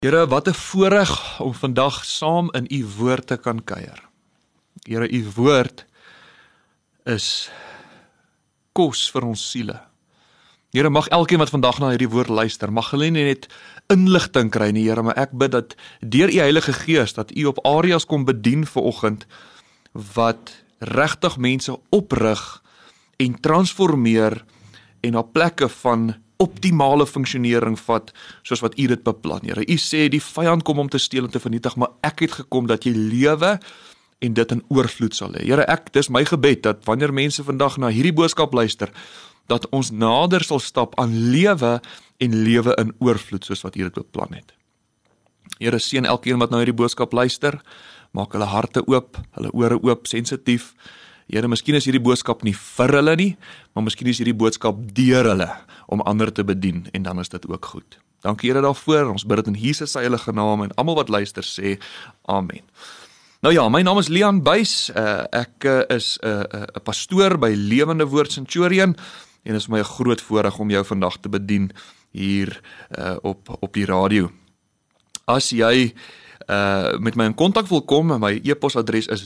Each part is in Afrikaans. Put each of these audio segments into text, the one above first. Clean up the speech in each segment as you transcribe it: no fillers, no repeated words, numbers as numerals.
Here, wat 'n voorreg om vandag saam in u woord te kan kuier. Here, u woord is kos vir ons siele. Here, mag elkeen wat vandag na hierdie woord luister, mag hulle nie net inligting kry nie, Here, maar ek bid dat deur u Heilige Gees, dat u op areas kom bedien vanoggend, wat regtig mense oprig en transformeer en na plekke van optimale funksionering vat, soos wat u dit beplan, Here. U sê, die vyand kom om te steel en te vernietig, maar ek het gekom dat jy lewe en dit in oorvloed sal hê. Here, dis my gebed, dat wanneer mense vandag na hierdie boodskap luister, dat ons nader sal stap aan lewe en lewe in oorvloed, soos wat u dit beplan het. Here, seën elkeen wat na hierdie boodskap luister, maak hulle harte oop, hulle ore oop, sensitief. Here, miskien is hierdie boodskap nie vir hulle nie, maar miskien is hierdie boodskap deur hulle, om ander te bedien, en dan is dit ook goed. Dankie Here daarvoor, ons bid dit in Jesus se heilige naam, en almal wat luister sê, amen. Nou ja, my naam is Leon Buys, ek is 'n pastoor by Lewende Woord Centurion, en dit is my 'n groot voorreg om jou vandag te bedien, hier op die radio. As jy met my in kontak wil kom, my e-posadres is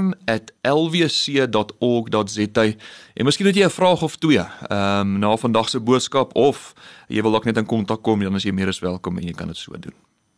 leon@lwc.org.za, en miskien het jy 'n vraag of twee na vandag se boodskap, of jy wil ook net in kontak kom, dan is jy meer as welkom en jy kan dit so doen.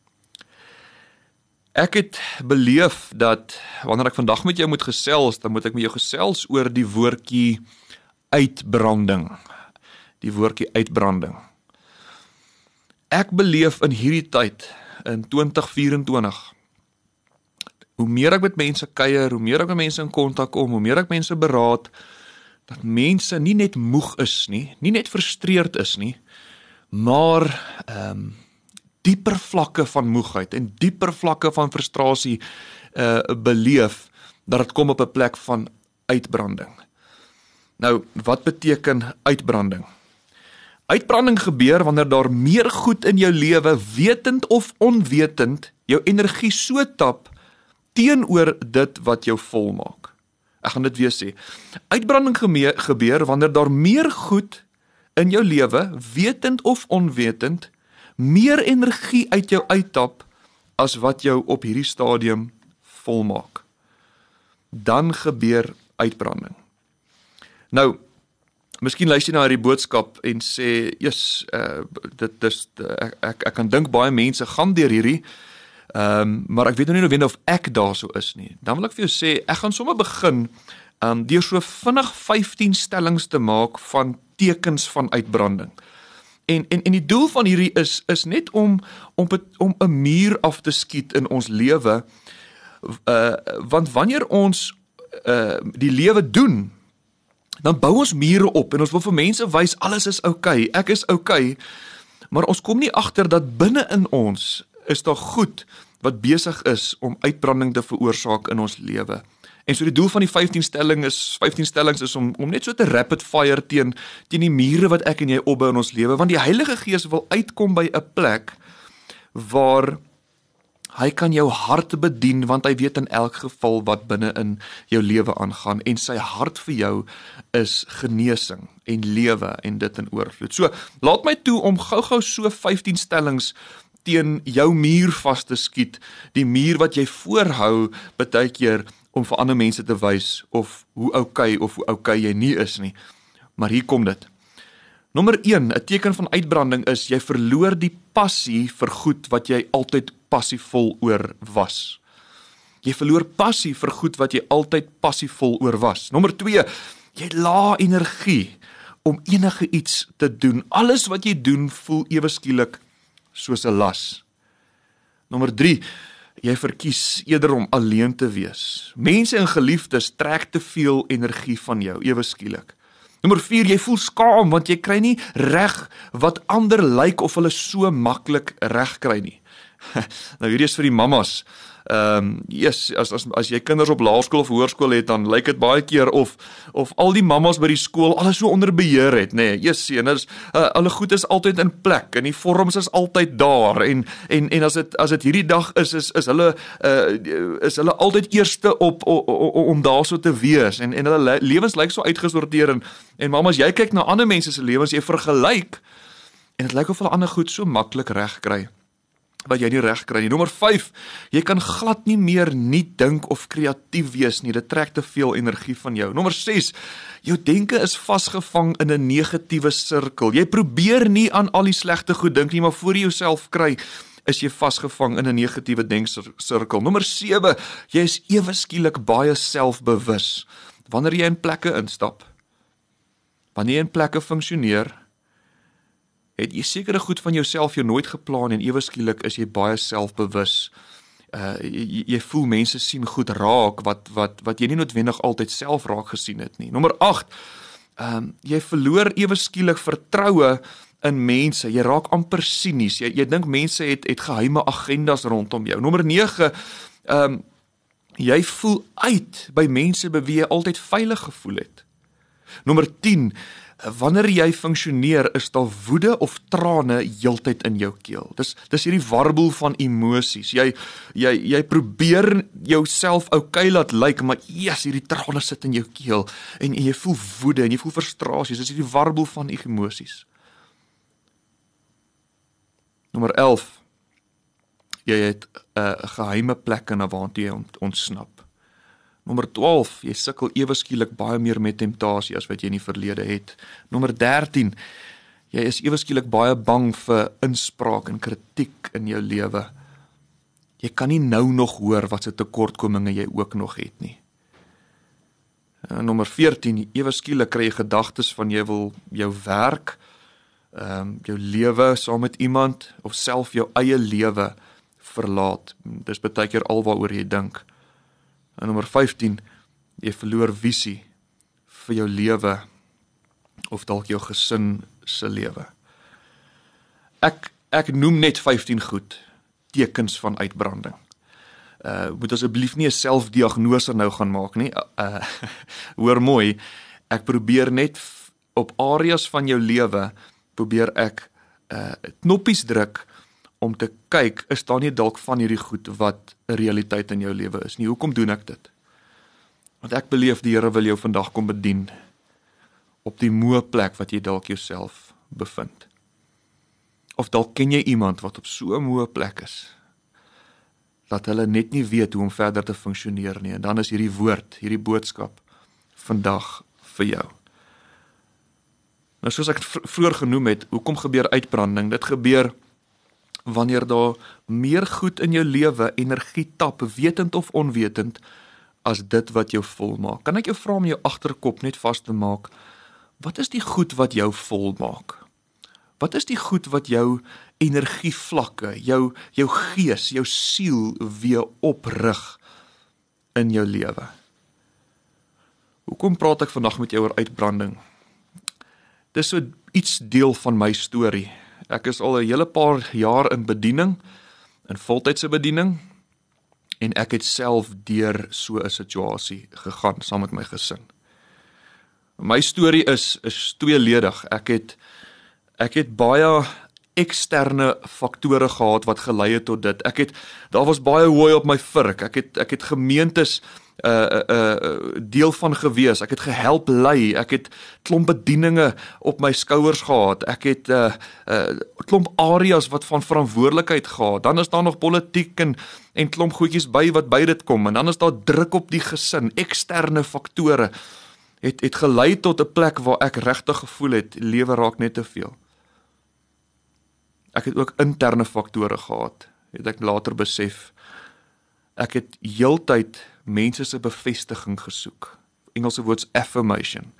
Ek het beleef dat wanneer ek vandag met jou moet gesels, dan moet ek met jou gesels oor die woordjie uitbranding. Die woordjie uitbranding. Ek beleef in hierdie tyd, in 2024, hoe meer ek met mense kuier, hoe meer ek met mense in kontak kom, hoe meer ek mense beraad, dat mense nie net moeg is nie net frustreerd is nie, maar dieper vlakke van moegheid en dieper vlakke van frustrasie beleef, dat het kom op 'n plek van uitbranding. Nou, wat beteken uitbranding? Uitbranding gebeur wanneer daar meer goed in jou lewe, wetend of onwetend, jou energie so tap teenoor dit wat jou volmaak. Ek gaan dit weer sê. Uitbranding gebeur wanneer daar meer goed in jou lewe, wetend of onwetend, meer energie uit jou uittap as wat jou op hierdie stadium volmaak. Dan gebeur uitbranding. Nou, miskien luister jy na hierdie boodskap en sê, ek kan dink baie mense gaan deur hierdie, maar ek weet nou nie of ek daar so is nie. Dan wil ek vir jou sê, ek gaan sommer begin deur so vinnig 15 stellings te maak van tekens van uitbranding. En die doel van hierdie is net om 'n muur af te skiet in ons lewe, want wanneer ons die lewe doen, dan bou ons mure op, en ons wil vir mense wys, alles is oukei, ek is oukei, maar ons kom nie agter dat binne in ons is daar goed wat besig is om uitbranding te veroorsaak in ons lewe. En so die doel van die 15 stellings is om net so te rapid fire teen die mure wat ek en jy opbou in ons lewe, want die Heilige Gees wil uitkom by 'n plek waar hy kan jou hart bedien, want hy weet in elk geval wat binne in jou lewe aangaan, en sy hart vir jou is genesing en lewe en dit in oorvloed. So, laat my toe om gou-gou so 15 stellings teen jou muur vas te skiet, die muur wat jy voorhou baie keer om vir ander mense te wys of hoe oukei jy nie is nie. Maar hier kom dit. Nommer 1, 'n teken van uitbranding is, jy verloor die passie vir goed wat jy altyd passievol oor was. Jy verloor passie vir goed wat jy altyd passievol oor was. Nommer 2, jy het lae energie om enige iets te doen. Alles wat jy doen voel ewe skielik soos 'n las. Nommer 3, jy verkies eerder om alleen te wees. Mense en geliefdes trek te veel energie van jou, ewe skielik. Nommer 4, jy voel skaam, want jy kry nie reg wat ander lyk of hulle so maklik reg kry nie. Nou hierdie is vir die mammas. As jy kinders op laerskool of hoërskool het, dan lyk dit baie keer of al die mammas by die skool alles so onder beheer het, nê. Hulle goed is altyd in plek, en die vorms is altyd daar, en as dit hierdie dag is hulle altyd eerste om daar so te wees, en hulle lewens lyk so uitgesorteer, en mammas, jy kyk na ander mense se lewens, jy vergelyk, en dit lyk of hulle ander goed so maklik reg kry. wat jy nie reg kry nie. Nommer 5, jy kan glad nie meer nie dink of kreatief wees nie, dit trek te veel energie van jou. Nommer 6, jou denke is vasgevang in 'n negatiewe sirkel. Jy probeer nie aan al die slegte goed dink nie, maar voor jy jouself kry, is jy vasgevang in 'n negatiewe denksirkel. Nommer 7, jy is ewe skielik baie selfbewus. Wanneer jy in plekke instap, wanneer jy in plekke funksioneer, het jy sekere goed van jouself jou nooit geplan en ewe skielik is jy baie selfbewus. Jy voel mense sien goed raak wat jy nie noodwendig altyd self raak gesien het nie. Nommer 8, jy verloor ewe skielik vertroue in mense. Jy raak amper sinies. Jy dink mense het geheime agendas rondom jou. Nommer 9, jy voel uit by mense by wie jy altyd veilig gevoel het. Nommer 10, wanneer jy funksioneer, is daar woede of trane heeltyd in jou keel. Dis hierdie warboel van emosies. Jy probeer jouself oukei laat lyk, maar hierdie trane sit in jou keel en jy voel woede en jy voel frustrasie. Dis hierdie warboel van emosies. Nommer 11, jy het 'n geheime plekke na waartoe jy ontsnap. Nommer 12, jy sukkel ewe skielik baie meer met temptasie as wat jy in die verlede het. Nommer 13, jy is ewe skielik baie bang vir inspraak en kritiek in jou lewe. Jy kan nie nou nog hoor wat se tekortkominge jy ook nog het nie. Nommer 14, ewe skielik kry jy gedagtes van jy wil jou werk, jou lewe saam met iemand of self jou eie lewe verlaat. Dis baie keer alwaaroor jy dink. En nommer 15, jy verloor visie vir jou lewe of dalk jou gesin se lewe. Ek noem net 15 goed tekens van uitbranding. Moet asseblief nie 'n selfdiagnose nou gaan maak nie. Hoor mooi, ek probeer net op areas van jou lewe probeer ek knoppies druk om te kyk, is daar nie dalk van hierdie goed wat 'n realiteit in jou lewe is nie. Hoekom doen ek dit? Want ek beleef die Here wil jou vandag kom bedien op die moe plek wat jy dalk jouself bevind. Of dalk ken jy iemand wat op so 'n moe plek is, dat hulle net nie weet hoe om verder te funksioneer nie. En dan is hierdie woord, hierdie boodskap vandag vir jou. Nou soos ek vroeër genoem het, hoekom gebeur uitbranding? Dit gebeur wanneer daar meer goed in jou lewe energie tap, wetend of onwetend, as dit wat jou volmaak. Kan ek jou vra om jou agterkop net vas te maak, wat is die goed wat jou volmaak? Wat is die goed wat jou energievlakke, jou gees, jou siel weer oprig in jou lewe? Hoekom praat ek vandag met jou oor uitbranding? Dis so iets deel van my storie. Ek is al 'n hele paar jaar in bediening, in voltydse bediening, en ek het self deur so 'n situasie gegaan, saam met my gesin. My storie is tweeledig. Ek het baie eksterne faktore gehad wat gelei het tot dit. Daar was baie hooi op my vurk. Ek het gemeentes deel van gewees. Ek het gehelp lei. Ek het klomp bedieninge op my skouers gehad. Ek het klomp areas wat van verantwoordelikheid gehad. Dan is daar nog politiek en klomp goedjies wat by dit kom. En dan is daar druk op die gesin. Eksterne faktore het gelei tot 'n plek waar ek regtig gevoel het, lewe raak net te veel. Ek het ook interne faktore gehad, het ek later besef. Ek het heeltyd mense se bevestiging gesoek. Engelse woord affirmation.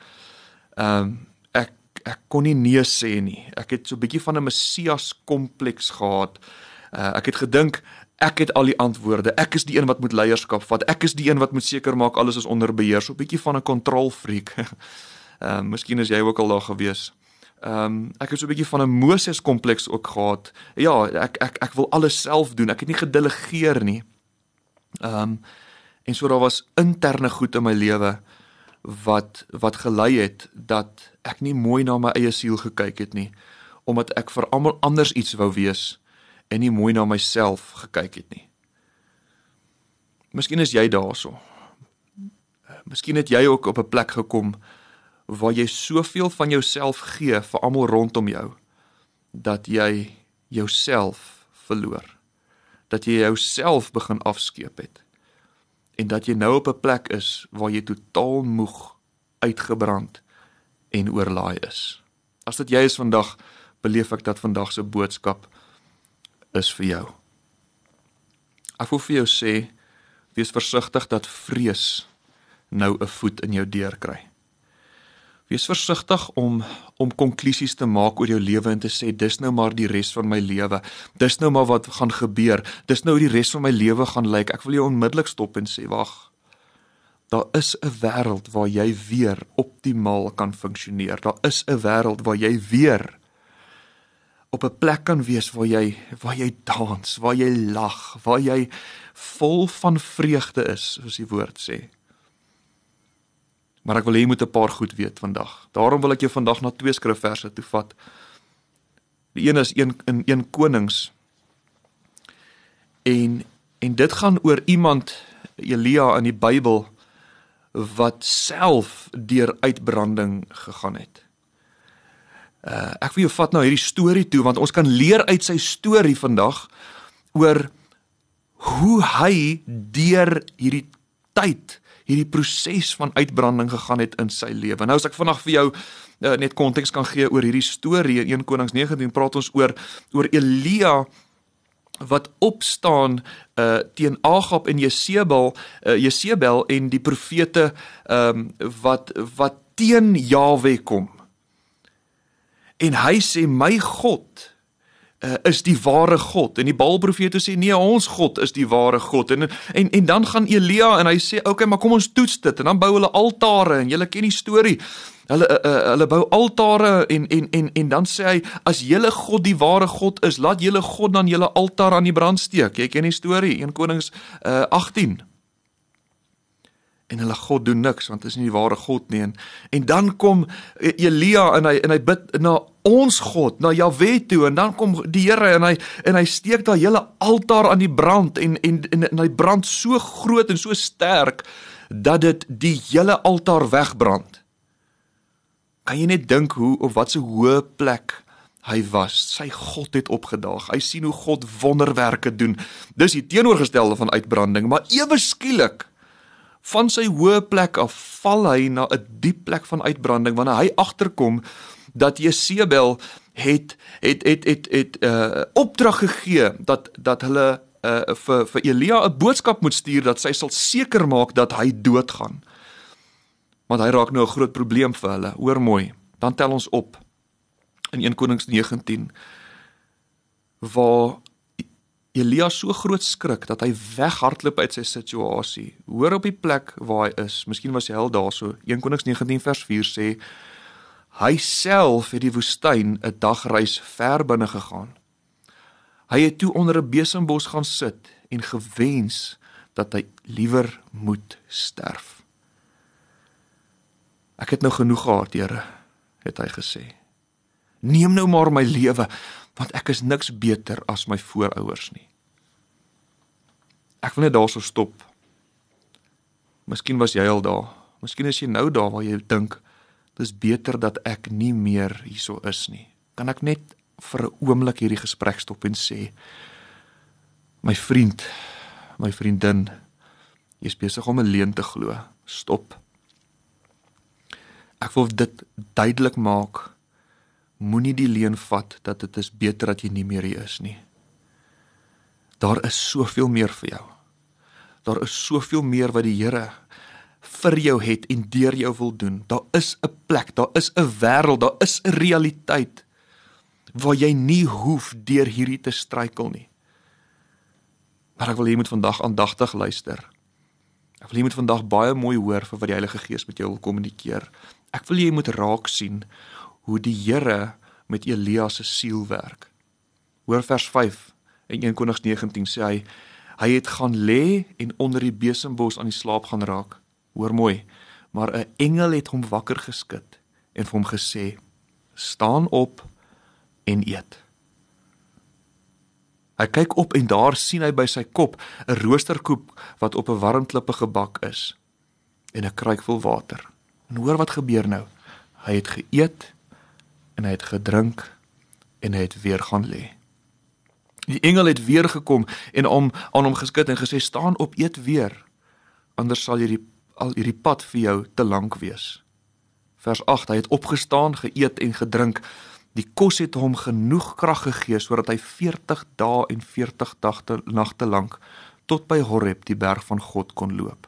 Ek kon nie nee sê nie. Ek het so 'n bietjie van 'n Messias kompleks gehad. Ek het gedink, ek het al die antwoorde. Ek is die een wat moet leierskap vat. Ek is die een wat moet seker maak alles is onder beheer. So 'n bietjie van 'n kontrolfreak. Miskien is jy ook al daar gewees. Ek het so 'n bietjie van 'n Moses kompleks ook gehad. Ja, ek wil alles self doen. Ek het nie gedelegeer nie. En so daar was interne goed in my lewe wat gelei het dat ek nie mooi na my eie siel gekyk het nie, omdat ek vir almal anders iets wou wees en nie mooi na myself gekyk het nie. Miskien is jy daarso. Miskien het jy ook op 'n plek gekom waar jy soveel van jouself gee vir almal rondom jou, dat jy jouself verloor. dat jy jouself begin afskeep het, en dat jy nou op 'n plek is, waar jy totaal moeg, uitgebrand, en oorlaai is. As dit jy is vandag, beleef ek dat vandag se boodskap is vir jou. Ek wil vir jou sê, wees versigtig dat vrees nou 'n voet in jou deur kry. Wees versigtig om konklusies te maak oor jou lewe en te sê, dis nou maar die res van my lewe, dis nou maar wat gaan gebeur, dis nou hoe die res van my lewe gaan lyk. Ek wil jou onmiddellik stop en sê, wag, daar is 'n wêreld waar jy weer optimaal kan funksioneer. Daar is 'n wêreld waar jy weer op 'n plek kan wees waar jy dans, waar jy lag, waar jy vol van vreugde is, soos die woord sê. Maar ek wil hê jy moet 'n paar goed weet vandag. Daarom wil ek jou vandag na 2 skrifverse toe vat. Die een is in 1 Konings. En dit gaan oor iemand, Elia in die Bybel, wat self deur uitbranding gegaan het. Ek wil jou vat na hierdie storie toe, want ons kan leer uit sy storie vandag oor hoe hy deur hierdie tyd, hierdie proses van uitbranding gegaan het in sy lewe. Nou as ek vandag vir jou net konteks kan gee oor hierdie storie, in 1 Konings 19 praat ons oor Elia wat opstaan teen Agab en Jesebel en die profete wat teen Jahwe kom. En hy sê, my God is die ware God. En die Baalprofete sê, nee, ons God is die ware God. En dan gaan Elia en hy sê, okay, maar kom ons toets dit. En dan bou hulle altare, en julle ken die storie. Hulle bou altare en dan sê hy, as julle God die ware God is, laat julle God dan julle altaar aan die brand steek. Jy ken die storie, 1 Konings 18. En hulle God doen niks, want dit is nie die ware God nie. En dan kom Elia en hy bid na ons God, na Jahwe toe, en dan kom die Here en hy steek daar hele altaar aan die brand, en hy brand so groot en so sterk, dat dit die hele altaar wegbrand. Kan jy net dink hoe, of wat so hoë plek hy was, sy God het opgedaag, hy sien hoe God wonderwerke doen, dis die teenoorgestelde van uitbranding, maar ewe skielik, van sy hoë plek af, val hy na 'n diep plek van uitbranding, wanneer hy agterkom, dat Jesebel het opdrag gegee, dat hulle vir Elia 'n boodskap moet stuur, dat sy sal seker maak dat hy doodgaan. Want hy raak nou 'n groot probleem vir hulle, hoor mooi, dan tel ons op, in 1 Konings 19, waar Elia so groot skrik, dat hy weghardloop uit sy situasie, hoor op die plek waar hy is, miskien was jy al daar so, 1 Konings 19 vers 4 sê, hy self het die woestyn 'n dagreis ver binne gegaan. Hy het toe onder 'n besembos gaan sit en gewens dat hy liewer moet sterf. Ek het nou genoeg gehad, Here, het hy gesê. Neem nou maar my lewe, want ek is niks beter as my voorouers nie. Ek wil net daar so stop. Miskien was jy al daar, miskien is jy nou daar waar jy dink, dit is beter dat ek nie meer hierso is nie. Kan ek net vir 'n oomblik hierdie gesprek stop en sê, my vriend, my vriendin, jy is besig om 'n leuen te glo, stop. Ek wil dit duidelik maak, moenie die leuen vat, dat dit is beter dat jy nie meer hier is nie. Daar is soveel meer vir jou. Daar is soveel meer wat die Here vir jou het en deur jou wil doen. Daar is 'n plek, daar is 'n wêreld, daar is 'n realiteit, waar jy nie hoef deur hierdie te struikel nie. Maar ek wil jy moet vandag aandagtig luister. Ek wil jy moet vandag baie mooi hoor vir wat die Heilige Gees met jou wil kommunikeer. Ek wil jy moet raak sien hoe die Here met Elia se siel werk. Hoor vers 5 in 1 Konings 19 sê hy het gaan lê en onder die besembos aan die slaap gaan raak. Hoor mooi, maar 'n engel het hom wakker geskit en vir hom gesê, staan op en eet. Hy kyk op en daar sien hy by sy kop 'n roosterkoek wat op 'n warm klippe gebak is en 'n kruik vol water. En hoor wat gebeur nou. Hy het geëet en hy het gedrink en hy het weer gaan lê. Die engel het weer gekom en aan hom geskit en gesê, staan op, eet weer, anders sal hierdie pad vir jou te lank wees. Vers 8, hy het opgestaan, geëet en gedrink. Die kos het hom genoeg krag gegee, sodat hy 40 dae en 40 nagte lank tot by Horeb, die berg van God, kon loop.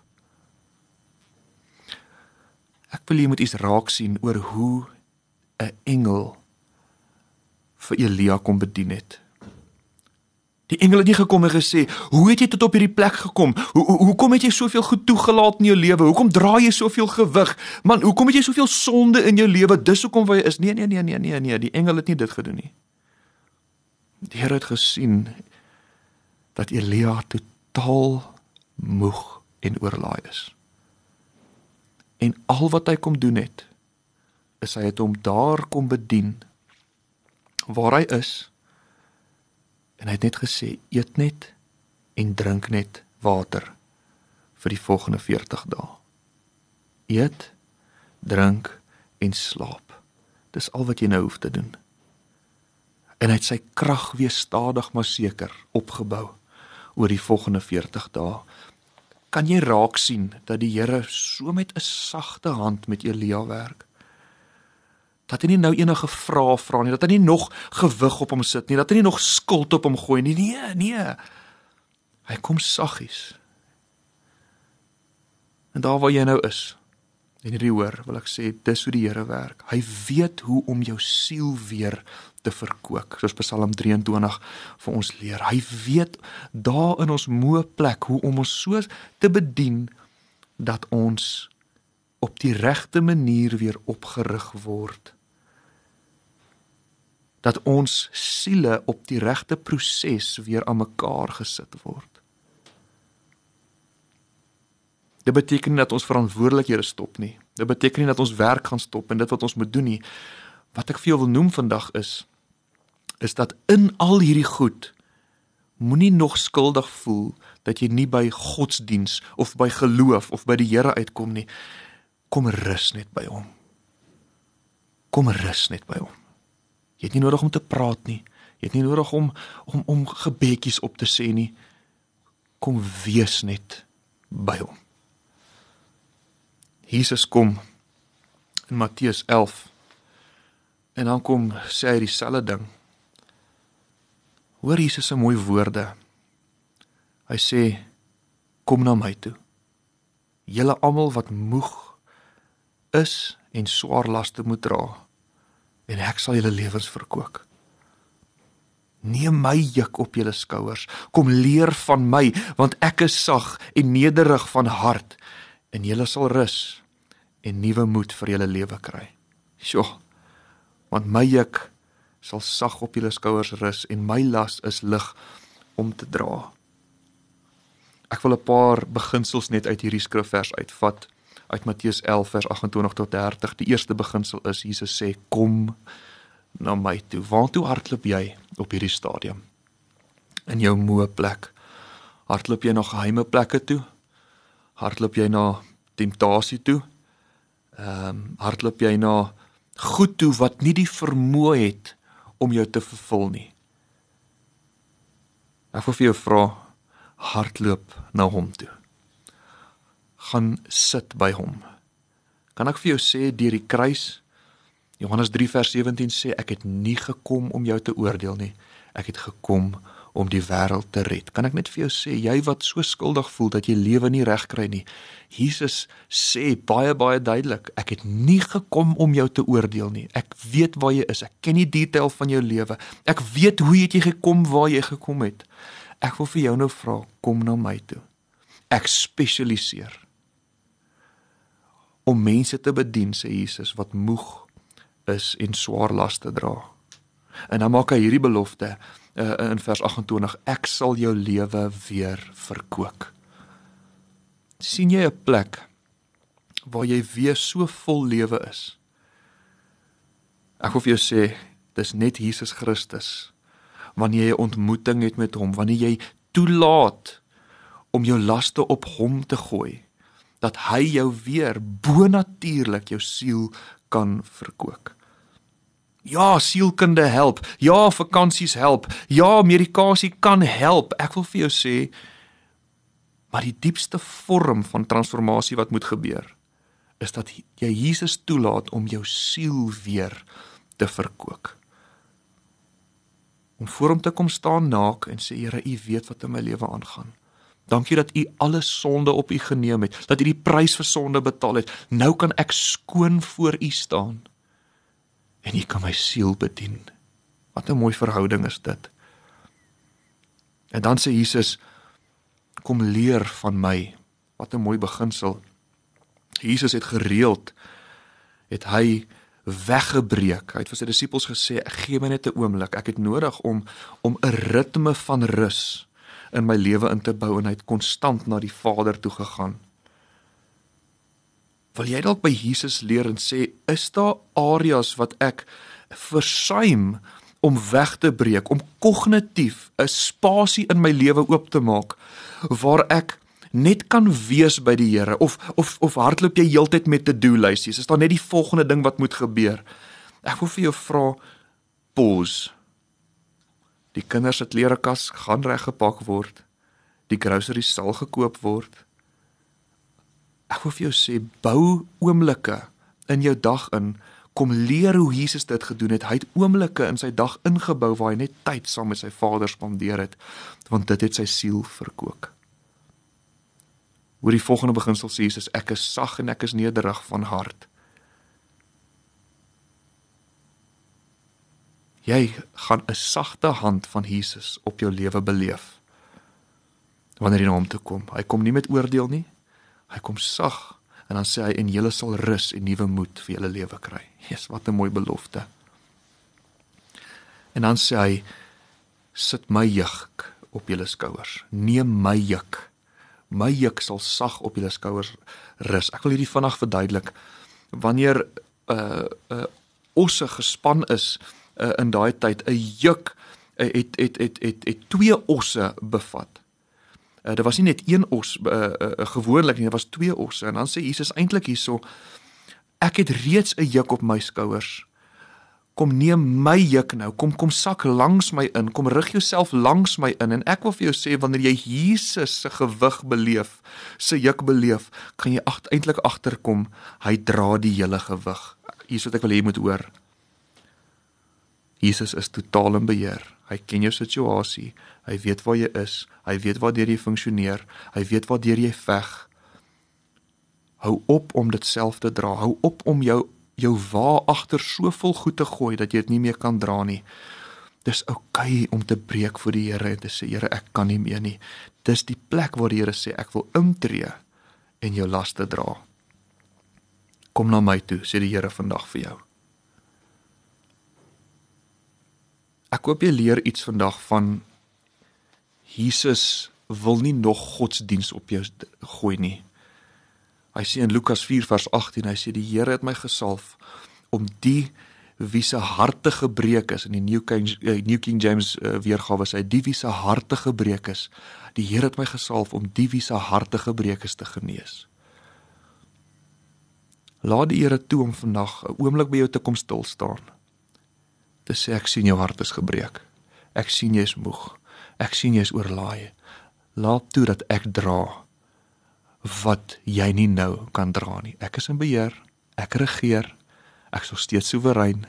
Ek wil jy moet iets raak sien oor hoe 'n engel vir Elia kom bedien het. Die engel het nie gekom en gesê, hoe het jy tot op hierdie plek gekom? Hoekom het jy soveel goed toegelaat in jou lewe? Hoekom dra jy soveel gewig? Man, hoekom het jy soveel sonde in jou lewe? Dis hoekom waar jy is. Nee, die engel het nie dit gedoen nie. Die Here het gesien dat Elia totaal moeg en oorlaai is. En al wat hy kom doen het, is hy het hom daar kom bedien, waar hy is, en hy het net gesê, eet net en drink net water vir die volgende 40 dae. Eet, drink en slaap. Dis al wat jy nou hoef te doen. En hy het sy krag weer stadig maar seker opgebou oor die volgende 40 dae. Kan jy raak sien dat die Here so met 'n sagte hand met Elia werk? Dat hy nie nou enige vrae vra nie, dat hy nie nog gewig op hom sit nie, dat hy nie nog skuld op hom gooi nie. Nee. Hy kom saggies. En daar waar jy nou is, en hierdie hoor, wil ek sê, dis hoe die Here werk. Hy weet hoe om jou siel weer te verkoop, soos Psalm 23 vir ons leer. Hy weet daar in ons moe plek hoe om ons so te bedien, dat ons op die regte manier weer opgerig word. Dat ons siele op die regte proses weer aan mekaar gesit word. Dit beteken nie dat ons verantwoordelikhede stop nie. Dit beteken nie dat ons werk gaan stop en dit wat ons moet doen nie. Wat ek vir jou wil noem vandag is dat in al hierdie goed, moenie nog skuldig voel dat jy nie by godsdiens of by geloof of by die Here uitkom nie. Kom rus net by hom. Kom rus net by hom. Jy het nie nodig om te praat nie. Jy het nie nodig om gebedjies op te sê nie. Kom wees net by hom. Jesus kom in Matteus 11 en dan kom sê hy dieselfde ding. Hoor Jesus se mooi woorde. Hy sê, kom na my toe. Julle almal wat moeg is en swaar laste moet dra, en ek sal julle lewens verkoop. Neem my juk op julle skouers, kom leer van my, want ek is sag en nederig van hart, en julle sal rus en nuwe moed vir julle lewe kry. Sjoe, want my juk sal sag op julle skouers rus en my las is lig om te dra. Ek wil 'n paar beginsels net uit hierdie skrifvers uitvat, uit Matteus 11 vers 28 tot 30. Die eerste beginsel is, Jesus sê, kom na my toe. Waartoe hardloop jy op hierdie stadium? In jou moe plek. Hardloop jy na geheime plekke toe? Hardloop jy na temptasie toe? Hardloop jy na goed toe wat nie die vermoë het om jou te vervul nie? Ek wil vir jou vra, hardloop na hom toe. Gaan sit by hom. Kan ek vir jou sê, deur die kruis, Johannes 3 vers 17 sê, ek het nie gekom om jou te oordeel nie, ek het gekom om die wêreld te red. Kan ek net vir jou sê, jy wat so skuldig voel dat jy lewe nie reg kry nie, Jesus sê baie duidelik, ek het nie gekom om jou te oordeel nie. Ek weet waar jy is, ek ken die detail van jou lewe. Ek weet hoe het jy gekom waar jy gekom het. Ek wil vir jou nou vra, kom na my toe. Ek spesialiseer om mense te bedien, sê Jesus, wat moeg is en swaar las te dra. En dan maak hy hierdie belofte in vers 28, ek sal jou lewe weer verkoop. Sien jy 'n plek waar jy weer so vol lewe is? Ek wil vir jou sê, dis net Jesus Christus. Wanneer jy 'n ontmoeting het met hom, wanneer jy toelaat om jou laste op hom te gooi, dat hy jou weer bonatuurlik jou siel kan verkoop. Ja, sielkunde help. Ja, vakansies help. Ja, medikasie kan help. Ek wil vir jou sê, maar die diepste vorm van transformasie wat moet gebeur, is dat jy Jesus toelaat om jou siel weer te verkoop. Om voor hom te kom staan naak en sê, Here, U weet wat in my lewe aangaan. Dankie dat U alle sonde op U geneem het, dat U die prys vir sonde betaal het. Nou kan ek skoon voor U staan. En U kan my siel bedien. Wat 'n mooi verhouding is dit. En dan sê Jesus, kom leer van my. Wat 'n mooi beginsel. Jesus het gereeld, het hy weggebreek. Hy het vir sy disippels gesê, gee my net 'n oomblik. Ek het nodig om 'n ritme van rus in my lewe in te bou, en hy het konstant na die Vader toe gegaan. Wil jy dalk by Jesus leer en sê, is daar areas wat ek versuim om weg te breek, om kognitief 'n spasie in my lewe oop te maak, waar ek net kan wees by die Here, of hardloop jy heeltyd met to-do-lysies, is daar net die volgende ding wat moet gebeur? Ek wil vir jou vra, pause. Die kinders se klerekas gaan reggepak word, die groceries sal gekoop word. Ek wil vir jou sê, bou oomblikke in jou dag in, kom leer hoe Jesus dit gedoen het. Hy het oomblikke in sy dag ingebou waar hy net tyd saam met sy Vader spandeer het, want dit het sy siel verkoop. Oor die volgende beginsel sê Jesus, ek is sag en ek is nederig van hart. Jy gaan 'n sagte hand van Jesus op jou lewe beleef, wanneer jy na hom toe kom. Hy kom nie met oordeel nie, hy kom sag, en dan sê hy, en julle sal rus en nuwe moed vir julle lewe kry. Jesus, wat 'n mooi belofte. En dan sê hy, sit my juk op julle skouers, neem my juk. My juk sal sag op julle skouers rus. Ek wil hierdie vinnig verduidelik. Wanneer osse gespan is in daai tyd, 'n juk het 2 osse bevat. Dit was nie net 1 os gewoonlik nie, dit was 2 osse. En dan sê Jesus eintlik hierso, ek het reeds 'n juk op my skouers. Kom neem my juk nou, kom sak langs my in, kom rig jouself langs my in, en ek wil vir jou sê, wanneer jy Jesus se gewig beleef, sy juk beleef, kan jy eintlik agterkom, hy dra die hele gewig. Hier is wat ek wil hê jy moet hoor. Jesus is totaal in beheer. Hy ken jou situasie, hy weet waar jy is, hy weet waardeur jy funksioneer, hy weet waardeur jy veg. Hou op om dit self te dra, hou op om jou wa agter soveel goed te gooi, dat jy dit nie meer kan dra nie. Dis oukei om te breek voor die Here en te sê, Here, ek kan nie meer nie. Dis die plek waar die Here sê, ek wil intree en jou laste dra. Kom na my toe, sê die Here vandag vir jou. Ek hoop jy leer iets vandag van, Jesus wil nie nog godsdiens op jou gooi nie. Hy sê in Lukas 4 vers 18, hy sê, die Here het my gesalf om die wie se harte gebreek is, in die New King James weergawe sê, die wie se harte gebreek is, die Here het my gesalf om die wie se harte gebreek is te genees. Laat die Here toe om vandag 'n oomblik by jou te kom stil staan, te sê, ek sien jou hart is gebreek, ek sien jy is moeg, ek sien jy is oorlaai, laat toe dat ek dra wat jy nie nou kan dra nie. Ek is in beheer, ek regeer, ek is nog steeds soewerein.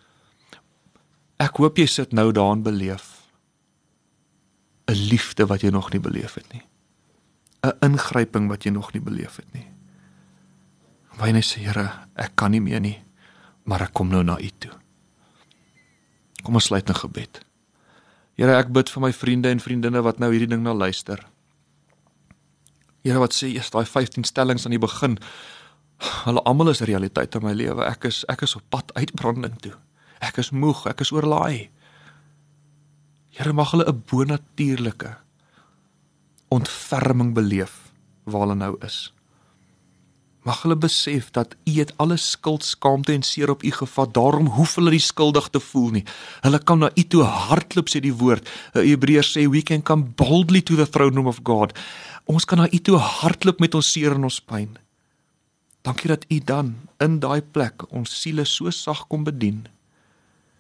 Ek hoop jy sit nou daarin beleef, 'n liefde wat jy nog nie beleef het nie, 'n ingryping wat jy nog nie beleef het nie. Waar jy sê, Here, ek kan nie meer nie, maar ek kom nou na U toe. Kom ons sluit 'n gebed. Here, ek bid vir my vriende en vriendinne wat nou hierdie ding na luister. Here, wat sê, is daai 15 stellings aan die begin, hulle almal is realiteit in my lewe. Ek is op pad uitbranding toe. Ek is moeg, ek is oorlaai. Here, mag hulle 'n bonatuurlike ontferming beleef waar hulle nou is. Mag hulle besef dat U het alle skuld, skaamte en seer op U gevat, daarom hoef hulle die skuldig te voel nie. Hulle kan na U toe hardloop, sê die woord. Hebreërs sê, we can come boldly to the throne room of God. Ons kan na U toe hardloop met ons seer en ons pyn. Dankie dat U dan in daai plek ons siele so sag kom bedien.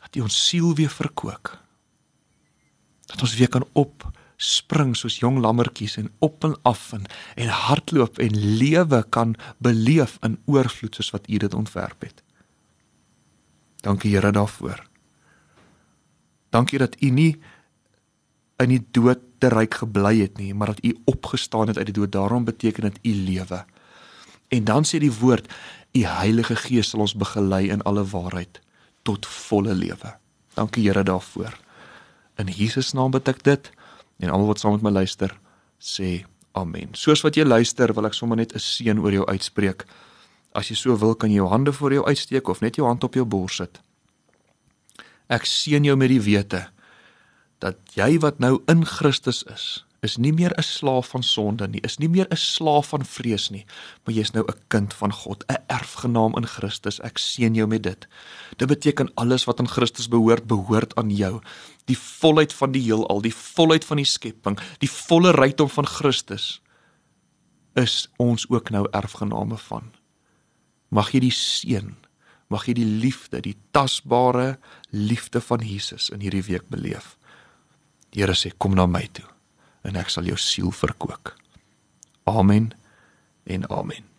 dat U ons siel weer verkoop. Dat ons weer kan opspring soos jong lammertjies en op en af en hardloop en lewe kan beleef in oorvloed soos wat U dit ontwerp het. Dankie Here daarvoor. Dankie dat U nie in die dood te ryk gebly het nie, maar dat U opgestaan het uit die dood. Daarom beteken dit U lewe. En dan sê die woord, U Heilige Gees sal ons begelei in alle waarheid tot volle lewe. Dankie Here daarvoor. In Jesus naam bid ek dit, en almal wat saam met my luister, sê amen. Soos wat jy luister, wil ek sommer net 'n seën oor jou uitspreek. As jy so wil, kan jy jou hande voor jou uitsteek, of net jou hand op jou bors sit. Ek seën jou met die wete, dat jy wat nou in Christus is nie meer 'n slaaf van sonde nie, is nie meer 'n slaaf van vrees nie, maar jy is nou 'n kind van God, 'n erfgenaam in Christus. Ek seën jou met dit. Dit beteken alles wat aan Christus behoort aan jou. Die volheid van die heelal, die volheid van die skepping, die volle rykdom van Christus, is ons ook nou erfgename van. Mag jy die seën, mag jy die liefde, die tasbare liefde van Jesus in hierdie week beleef. Die Here sê, kom na my toe, en ek sal jou siel verkoop. Amen en amen.